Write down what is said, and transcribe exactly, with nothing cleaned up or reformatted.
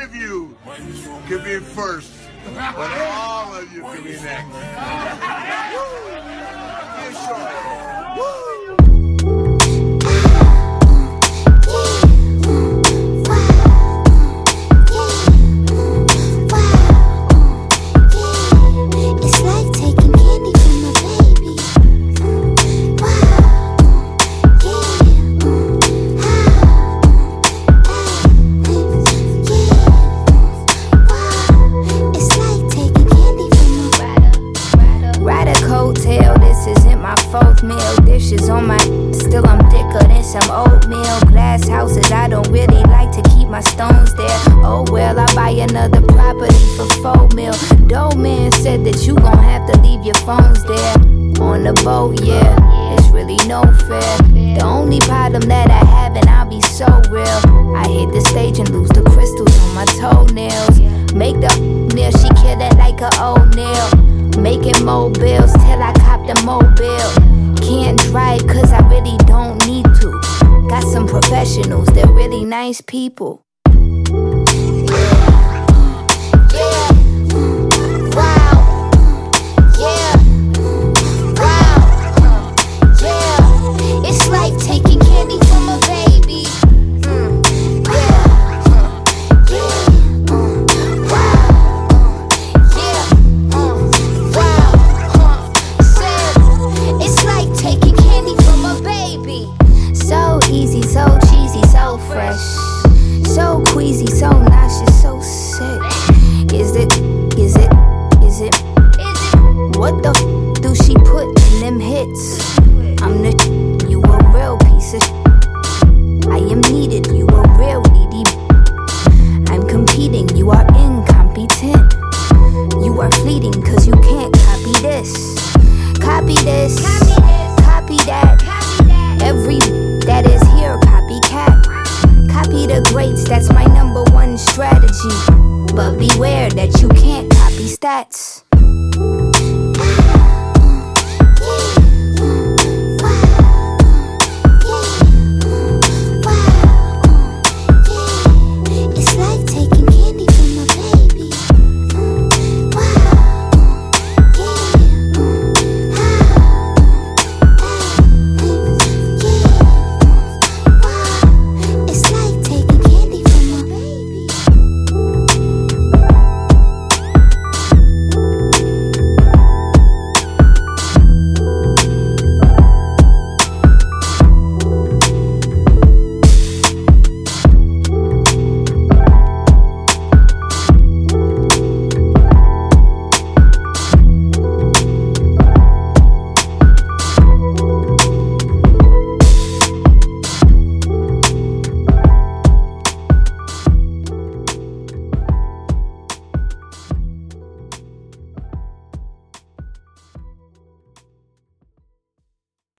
of you can be first, but all of you can be next. Yeah, sure. Woo! This isn't my fourth meal. Dishes on my, still I'm thicker than some oatmeal. Glass houses, I don't really like to keep my stones there. Oh well, I buy another property for four mil. Dope man said that you gon' have to leave your phones there. On the boat, yeah, it's really no fair. The only problem that I have, and I'll be so real, I hit the stage and lose the crystals on my toenails. Make the meal, she kill it like an old nail. Making mobiles till I cop the mobile. Can't drive cause I really don't need to. Got some professionals, they're really nice people. Easy, so cheesy, so fresh, so queasy, so nauseous, so sick. Is it, is it, is it, what the f do she put in them hits? I'm the you a real piece of sh I am needed, you a real needy. I'm competing, you are incompetent. You are fleeting cause you can't copy this. Copy this, copy that. Every that is here, copycat. Copy the greats, that's my number one strategy. But beware that you can't copy stats.